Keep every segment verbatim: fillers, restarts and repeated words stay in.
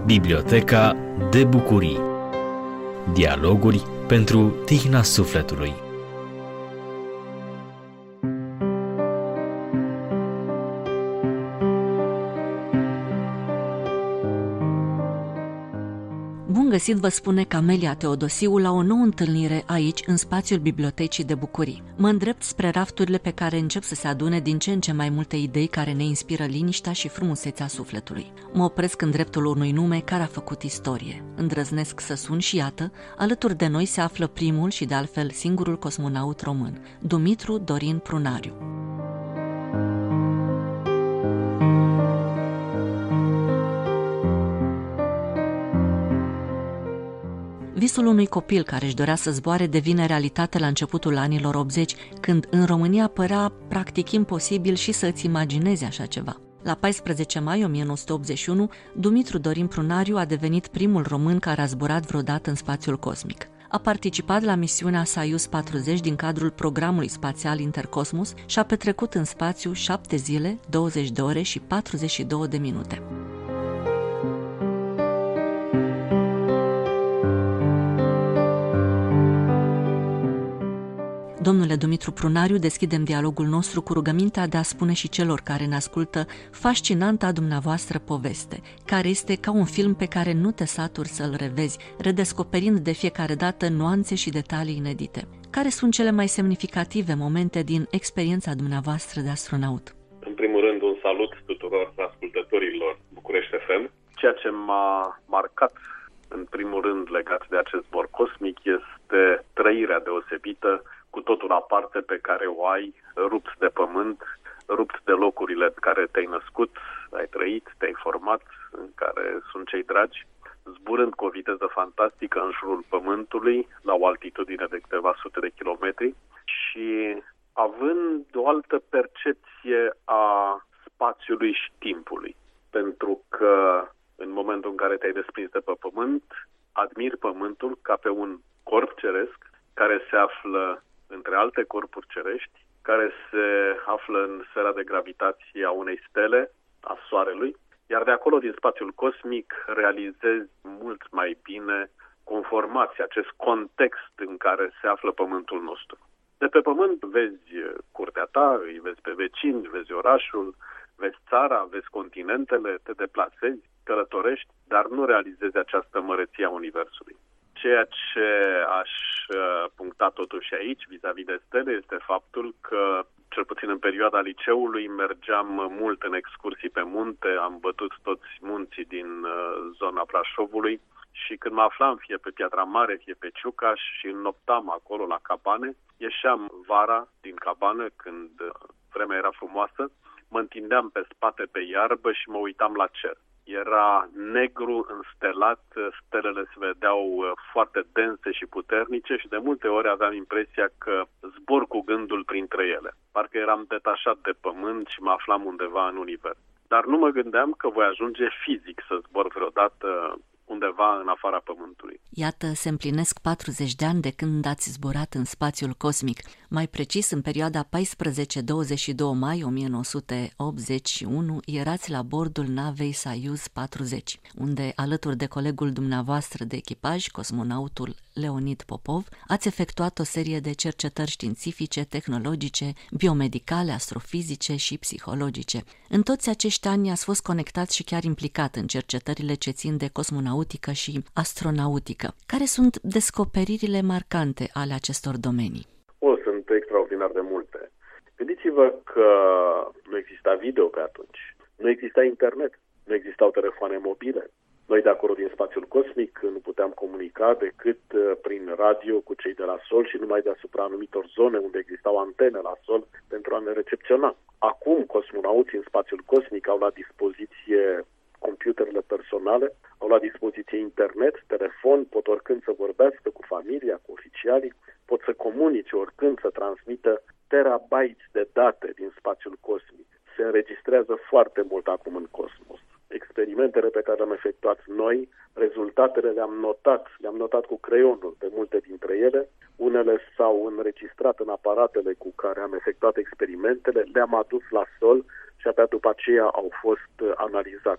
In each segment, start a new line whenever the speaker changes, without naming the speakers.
Biblioteca de bucurii. Dialoguri pentru tihna sufletului.
Bun găsit, vă spune Camelia Teodosiu la o nouă întâlnire aici, în spațiul Bibliotecii de Bucurii. Mă îndrept spre rafturile pe care încep să se adune din ce în ce mai multe idei care ne inspiră liniștea și frumusețea sufletului. Mă opresc în dreptul unui nume care a făcut istorie. Îndrăznesc să sun și iată, alături de noi se află primul și de altfel singurul cosmonaut român, Dumitru Dorin Prunariu. Visul unui copil care își dorea să zboare devine realitate la începutul anilor optzeci, când în România părea practic imposibil și să îți imaginezi așa ceva. La paisprezece mai o mie nouă sute optzeci și unu, Dumitru Dorin Prunariu a devenit primul român care a zburat vreodată în spațiul cosmic. A participat la misiunea Soyuz patruzeci din cadrul programului spațial Intercosmos și a petrecut în spațiu șapte zile, douăzeci de ore și patruzeci și două de minute. Domnule Dumitru Prunariu, deschidem dialogul nostru cu rugămintea de a spune și celor care ne ascultă fascinanta dumneavoastră poveste, care este ca un film pe care nu te saturi să-l revezi, redescoperind de fiecare dată nuanțe și detalii inedite. Care sunt cele mai semnificative momente din experiența dumneavoastră de astronaut?
În primul rând, un salut tuturor ascultătorilor București F M. Ceea ce m-a marcat, în primul rând, legat de acest zbor cosmic, este trăirea deosebită, cu totul aparte, pe care o ai, rupt de pământ, rupt de locurile în care te-ai născut, ai trăit, te-ai format, în care sunt cei dragi, zburând cu o viteză fantastică în jurul pământului, la o altitudine de câteva sute de kilometri și având o altă percepție a spațiului și timpului. Pentru că în momentul în care te-ai desprins de pe pământ, admiri pământul ca pe un corp ceresc care se află între alte corpuri cerești, care se află în sfera de gravitație a unei stele, a Soarelui, iar de acolo, din spațiul cosmic, realizezi mult mai bine conformația, acest context în care se află Pământul nostru. De pe Pământ vezi curtea ta, îi vezi pe vecini, vezi orașul, vezi țara, vezi continentele, te deplasezi, călătorești, dar nu realizezi această măreție a Universului. Ceea ce aș puncta totuși aici, vis-a-vis de stele, este faptul că, cel puțin în perioada liceului, mergeam mult în excursii pe munte, am bătut toți munții din zona Brașovului și când mă aflam fie pe Piatra Mare, fie pe Ciucaș și înnoptam acolo la cabane, ieșeam vara din cabană când vremea era frumoasă, mă întindeam pe spate pe iarbă și mă uitam la cer. Era negru, înstelat, stelele se vedeau foarte dense și puternice și de multe ori aveam impresia că zbor cu gândul printre ele. Parcă eram detașat de pământ și mă aflam undeva în univers. Dar nu mă gândeam că voi ajunge fizic să zbor vreodată undeva în afara Pământului.
Iată, se împlinesc patruzeci de ani de când ați zburat în spațiul cosmic. Mai precis, în perioada paisprezece douăzeci și doi mai o mie nouă sute optzeci și unu, erați la bordul navei Soyuz patruzeci, unde, alături de colegul dumneavoastră de echipaj, cosmonautul Leonid Popov, ați efectuat o serie de cercetări științifice, tehnologice, biomedicale, astrofizice și psihologice. În toți acești ani ați fost conectat și chiar implicat în cercetările ce țin de cosmonautică și astronautică. Care sunt descoperirile marcante ale acestor domenii?
O, sunt extraordinar de multe. Gândiți-vă că nu exista video pe atunci, nu exista internet, nu existau telefoane mobile. Noi de acolo din spațiul cosmic nu puteam comunica decât prin radio cu cei de la sol și numai deasupra anumitor zone unde existau antene la sol pentru a ne recepționa. Acum cosmonauții în spațiul cosmic au la dispoziție computerele personale, au la dispoziție internet, telefon, pot oricând să vorbească cu familia, cu oficialii, pot să comunice oricând, să transmită terabytes de date din spațiul cosmic. Se înregistrează foarte mult acum în cosmos. Experimentele pe care le-am efectuat noi, rezultatele le-am notat, le-am notat cu creionul pe multe dintre ele. Unele s-au înregistrat în aparatele cu care am efectuat experimentele, le-am adus la sol și abia după aceea au fost analizate.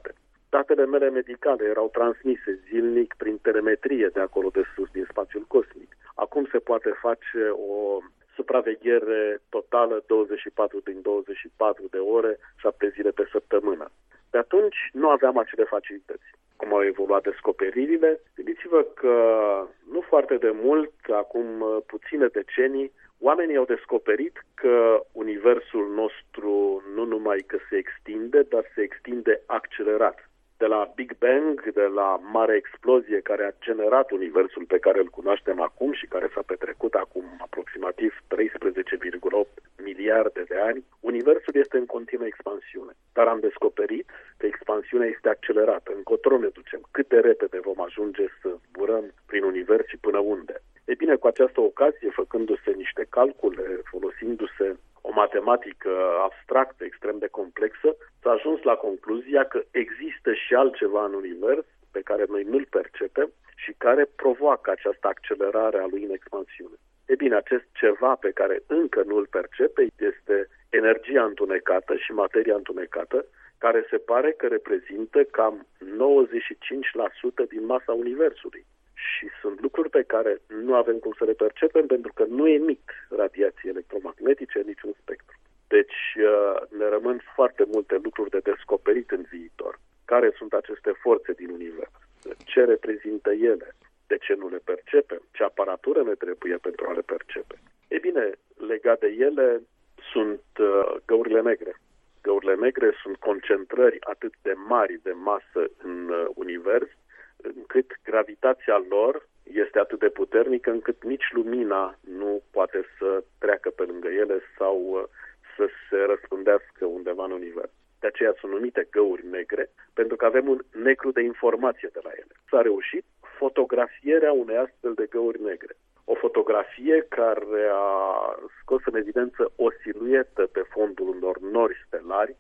Datele mele medicale erau transmise zilnic prin telemetrie de acolo de sus, din spațiul cosmic. Acum se poate face o supraveghere totală douăzeci și patru din douăzeci și patru de ore, șapte zile pe săptămână. De atunci nu aveam acele facilități. Cum au evoluat descoperirile, gândiți-vă că nu foarte de mult, acum puține decenii, oamenii au descoperit că universul nostru nu numai că se extinde, dar se extinde accelerat. De la Big Bang, de la mare explozie care a generat universul pe care îl cunoaștem acum și care s-a petrecut acum aproximativ treisprezece virgulă opt miliarde de ani, universul este în continuă expansiune. Dar am descoperit că expansiunea este accelerată. Încotro ne ducem, cât de repede vom ajunge să zburăm prin univers și până unde. E bine, cu această ocazie, făcându-se niște calcule, folosindu-se o matematică abstractă, extrem de complexă, s-a ajuns la concluzia că există și altceva în univers pe care noi nu-l percepem și care provoacă această accelerare a lui în expansiune. E bine, acest ceva pe care încă nu-l percepe este energia întunecată și materia întunecată, care se pare că reprezintă cam nouăzeci și cinci la sută din masa universului. Și sunt lucruri pe care nu avem cum să le percepem pentru că nu emit radiații electromagnetice în niciun spectru. Deci ne rămân foarte multe lucruri de descoperit în viitor. Care sunt aceste forțe din univers? Ce reprezintă ele? De ce nu le percepem? Ce aparatură ne trebuie pentru a le percepe? E bine, legat de ele sunt găurile negre. Găurile negre sunt concentrări atât de mari de masă în univers, încât gravitația lor este atât de puternică încât nici lumina nu poate să treacă pe lângă ele sau să se răspândească undeva în univers. De aceea sunt numite găuri negre, pentru că avem un negru de informație de la ele. S-a reușit fotografierea unei astfel de găuri negre. O fotografie care a scos în evidență o siluetă pe fondul unor nori stelari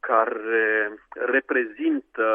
care reprezintă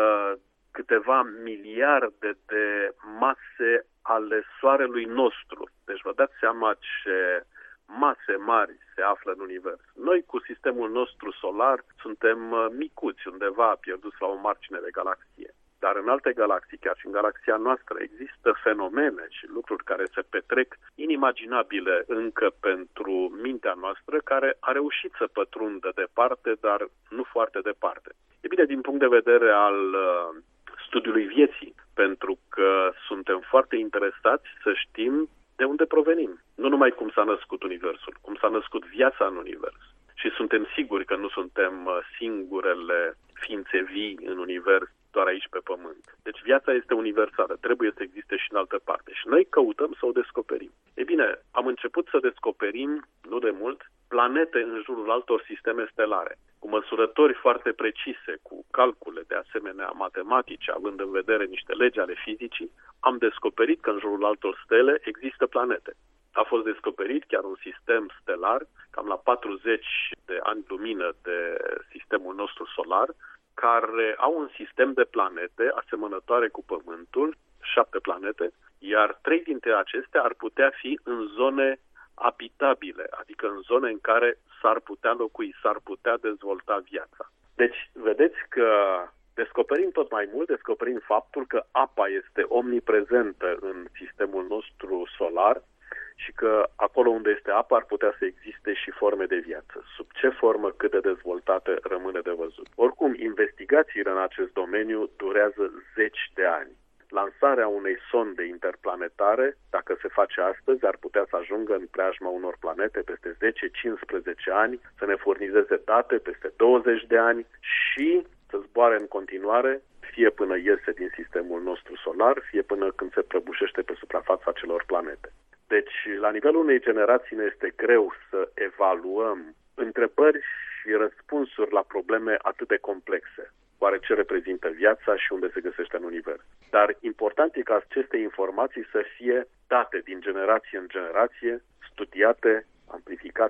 câteva miliarde de mase ale Soarelui nostru. Deci vă dați seama ce mase mari se află în univers. Noi cu sistemul nostru solar suntem micuți, undeva pierduți la o margine de galaxie. Dar în alte galaxii, chiar și în galaxia noastră, există fenomene și lucruri care se petrec inimaginabile încă pentru mintea noastră, care a reușit să pătrundă departe, dar nu foarte departe. E bine, din punct de vedere al studiului vieții, pentru că suntem foarte interesați să știm de unde provenim. Nu numai cum s-a născut universul, cum s-a născut viața în univers. Și suntem siguri că nu suntem singurele ființe vii în univers, doar aici pe Pământ. Deci viața este universală, trebuie să existe și în altă parte. Și noi căutăm să o descoperim. E bine, am început să descoperim, nu de mult, planete în jurul altor sisteme stelare, cu măsurători foarte precise, cu calcule de asemenea matematice, având în vedere niște legi ale fizicii, am descoperit că în jurul altor stele există planete. A fost descoperit chiar un sistem stelar, cam la patruzeci de ani lumină de sistemul nostru solar, care au un sistem de planete asemănătoare cu Pământul, șapte planete, iar trei dintre acestea ar putea fi în zone abitabile, adică în zone în care s-ar putea locui, s-ar putea dezvolta viața. Deci, vedeți că descoperim tot mai mult, descoperim faptul că apa este omniprezentă în sistemul nostru solar și că acolo unde este apă ar putea să existe și forme de viață. Sub ce formă, cât de dezvoltate, rămâne de văzut. Oricum, investigațiile în acest domeniu durează zeci de ani. Lansarea unei sonde interplanetare, dacă se face astăzi, ar putea să ajungă în preajma unor planete peste zece-cincisprezece ani, să ne furnizeze date peste douăzeci de ani și să zboare în continuare, fie până iese din sistemul nostru solar, fie până când se prăbușește pe suprafața celor planete. Deci, la nivelul unei generații ne este greu să evaluăm întrebări și răspunsuri la probleme atât de complexe. Oare ce reprezintă viața și unde se găsește în univers? Dar important e ca aceste informații să fie date din generație în generație, studiate, amplificate,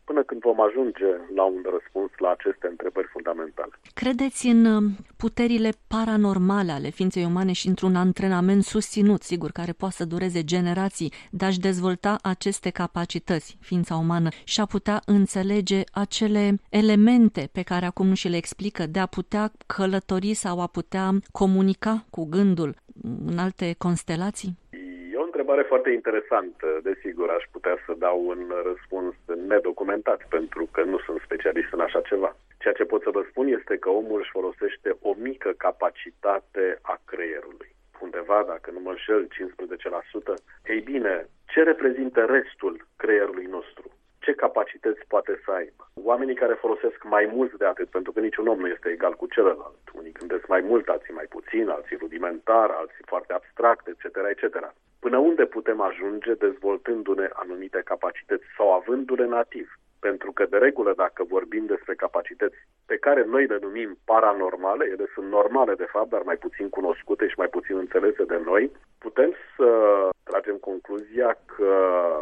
până când vom ajunge la un răspuns la aceste întrebări fundamentale.
Credeți în puterile paranormale ale ființei umane și într-un antrenament susținut, sigur, care poate să dureze generații, de a-și dezvolta aceste capacități, ființa umană, și a putea înțelege acele elemente pe care acum nu și le explică, de a putea călători sau a putea comunica cu gândul în alte constelații?
E o întrebare foarte interesantă. Desigur, aș putea să dau un răspuns nedocumentat, pentru că nu sunt specialist în așa ceva. Ceea ce pot să vă spun este că omul își folosește o mică capacitate a creierului. Undeva, dacă nu mă înșel, cincisprezece la sută. Ei bine, ce reprezintă restul creierului nostru? Ce capacități poate să aibă? Oamenii care folosesc mai mult de atât, pentru că niciun om nu este egal cu celălalt. Unii gândesc mai mult, alții mai puțin, alții rudimentar, alții foarte abstract, et cetera, et cetera. Până unde putem ajunge dezvoltându-ne anumite capacități sau avându-le nativ? Pentru că, de regulă, dacă vorbim despre capacități pe care noi le numim paranormale, ele sunt normale, de fapt, dar mai puțin cunoscute și mai puțin înțelese de noi, putem să tragem concluzia că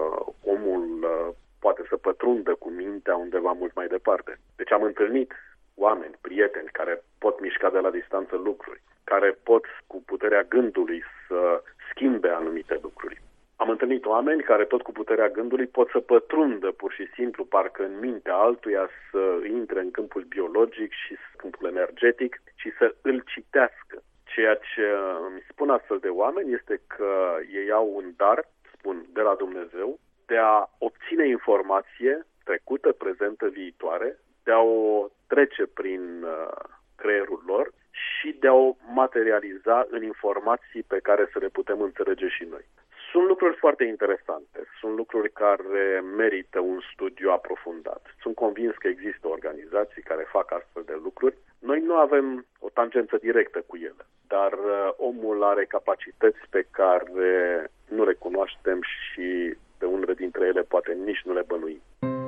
omul poate să pătrundă cu mintea undeva mult mai departe. Deci am întâlnit oameni, prieteni, care pot mișca de la distanță lucruri, care pot cu puterea gândului să schimbe anumite lucruri. Am întâlnit oameni care tot cu puterea gândului pot să pătrundă pur și simplu, parcă în mintea altuia, să intre în câmpul biologic și câmpul energetic și să îl citească. Ceea ce îmi spun astfel de oameni este că ei au un dar, spun, de la Dumnezeu, de a obține informație trecută, prezentă, viitoare, de a o trece prin creierul lor și de a o materializa în informații pe care să le putem înțelege și noi. Sunt lucruri foarte interesante, sunt lucruri care merită un studiu aprofundat. Sunt convins că există organizații care fac astfel de lucruri. Noi nu avem o tangență directă cu ele, dar omul are capacități pe care nu le cunoaștem și pe unele dintre ele poate nici nu le bănuim.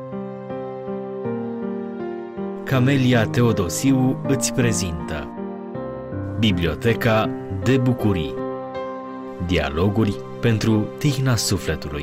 Camelia Teodosiu îți prezintă Biblioteca de bucurii. Dialoguri pentru tihna sufletului.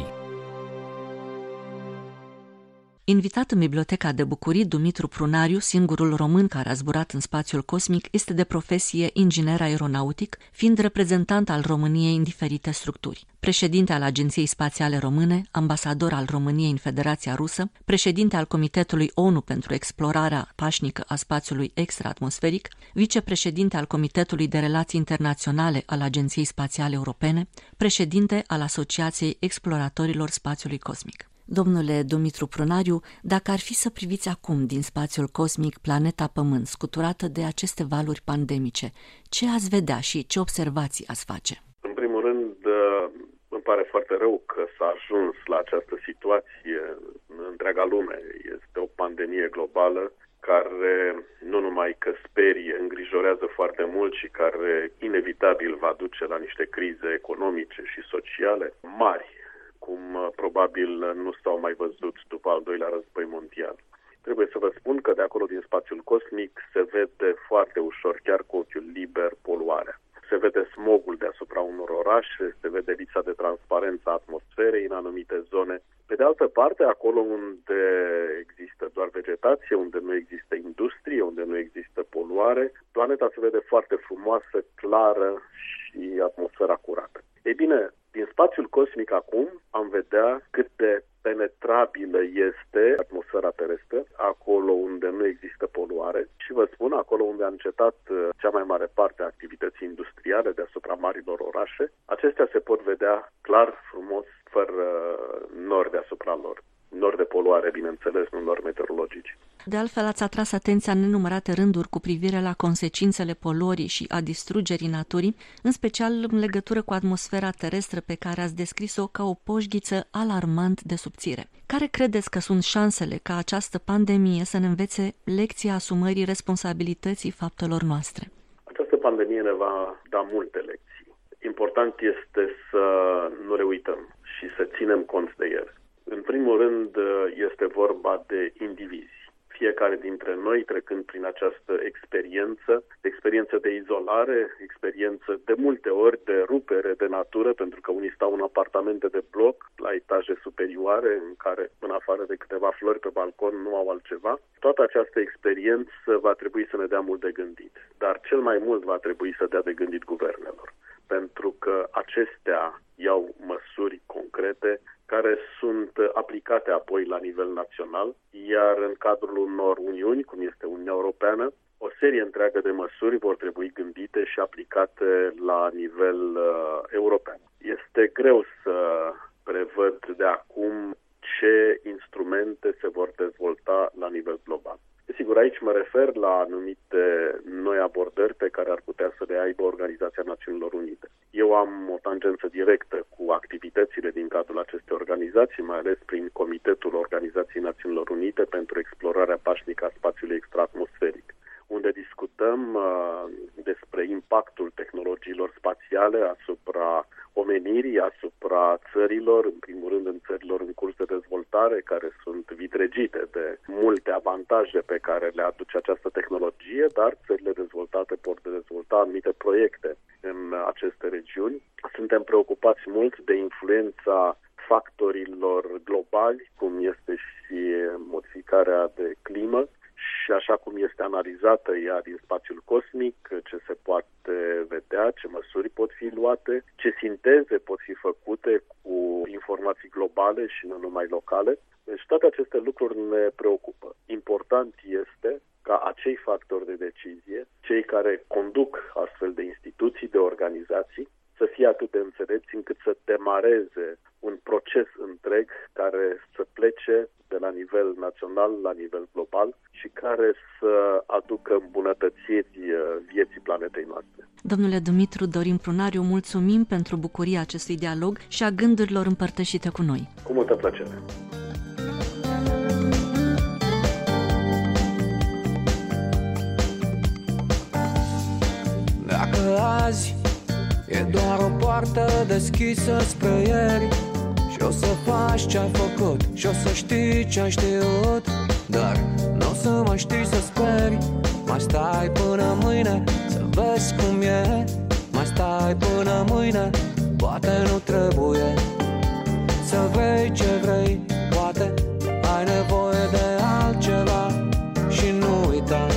Invitat în Biblioteca de bucurii, Dumitru Prunariu, singurul român care a zburat în spațiul cosmic, este de profesie inginer aeronautic, fiind reprezentant al României în diferite structuri. Președinte al Agenției Spațiale Române, ambasador al României în Federația Rusă, președinte al Comitetului O N U pentru explorarea pașnică a spațiului extraatmosferic, vicepreședinte al Comitetului de Relații Internaționale al Agenției Spațiale Europene, președinte al Asociației Exploratorilor Spațiului Cosmic. Domnule Dumitru Prunariu, dacă ar fi să priviți acum din spațiul cosmic planeta Pământ, scuturată de aceste valuri pandemice, ce ați vedea și ce observații ați face?
În primul rând, îmi pare foarte rău că s-a ajuns la această situație în întreaga lume. Este o pandemie globală care nu numai că sperie, îngrijorează foarte mult și care inevitabil va duce la niște crize economice și sociale mari, cum probabil nu s-au mai văzut după al doilea război mondial. Trebuie să vă spun că de acolo din spațiul cosmic se vede foarte ușor, chiar cu ochiul liber, poluarea. Se vede smogul deasupra unor orașe, se vede lipsa de transparență a atmosferei în anumite zone. Pe de altă parte, acolo unde există doar vegetație, unde nu există industrie, unde nu există poluare, planeta se vede foarte frumoasă, clară și atmosfera curată. Ei bine, din spațiul cosmic acum am vedea cât de penetrabilă este atmosfera terestră, acolo unde nu există poluare și vă spun, acolo unde a încetat cea mai mare parte a activității industriale deasupra marilor orașe, acestea se pot vedea clar, frumos, fără nori deasupra lor. Nori de poluare, bineînțeles, nu nori meteorologici.
De altfel, ați atras atenția în nenumărate rânduri cu privire la consecințele poluării și a distrugerii naturii, în special în legătură cu atmosfera terestră pe care ați descris-o ca o poșghiță alarmant de subțire. Care credeți că sunt șansele ca această pandemie să ne învețe lecția asumării responsabilității faptelor noastre?
Această pandemie ne va da multe lecții. Important este să nu le uităm și să ținem cont de ele. În primul rând, este vorba de indivizi. fiecare dintre noi trecând prin această experiență, experiență de izolare, experiență de multe ori de rupere de natură, pentru că unii stau în apartamente de bloc la etaje superioare în care, în afară de câteva flori pe balcon, nu au altceva. Toată această experiență va trebui să ne dea mult de gândit, dar cel mai mult va trebui să dea de gândit guvernelor, pentru că acestea iau măsuri concrete care sunt aplicate apoi la nivel național, iar în cadrul unor uniuni, cum este Uniunea Europeană, o serie întreagă de măsuri vor trebui gândite și aplicate la nivel uh, european. Este greu să prevăd de acum ce instrumente se vor dezvolta la nivel global. Desigur, aici mă refer la anumite noi abordări pe care ar putea să le aibă Organizația Națiunilor Unite. Eu am o tangență directă cu activitățile din cadrul acestei organizații, mai ales prin Comitetul Organizației Națiunilor Unite pentru explorarea pașnică a spațiului extraatmosferic, unde discutăm uh, despre impactul tehnologiilor spațiale asupra omenirii, asupra țărilor, în primul rând în țărilor în curs de dezvoltare, care sunt vitregite de multe avantaje pe care le aduce această tehnologie, dar țările dezvoltate pot dezvolta anumite proiecte în aceste regiuni. Suntem preocupați mult de influența factorilor globali, cum este și modificarea de climă, și așa cum este analizată ea din spațiul cosmic, ce se poate vedea, ce măsuri pot fi luate, ce sinteze pot fi făcute cu informații globale și nu numai locale. Deci toate aceste lucruri ne preocupă. Important este ca acei factori de decizie, cei care conduc astfel de instituții, de organizații, să fie atât de înțelepți încât să demareze un proces întreg care să plece de la nivel național la nivel global și care să aducă îmbunătățiri vieții planetei noastre.
Domnule Dumitru Dorin Prunariu, mulțumim pentru bucuria acestui dialog și a gândurilor împărtășite cu noi.
Cu multă plăcere.
Dacă azi e doar o poartă deschisă spre ieri și o să faci ce-ai făcut și o să știi ce-ai știut, dar n-o să mai știi să speri. Mai stai până mâine să vezi cum e, mai stai până mâine, poate nu trebuie să vrei ce vrei, poate ai nevoie de altceva și nu uita.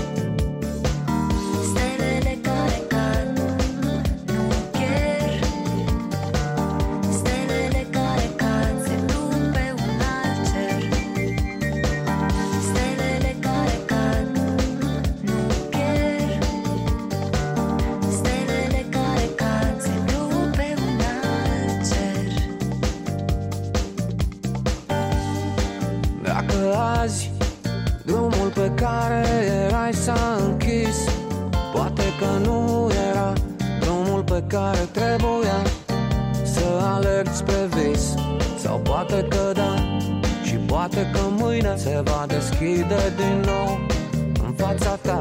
Drumul pe care erai s-a închis, poate că nu era drumul pe care trebuia să alergi spre vis, sau poate că da, și poate că mâine se va deschide din nou în fața ta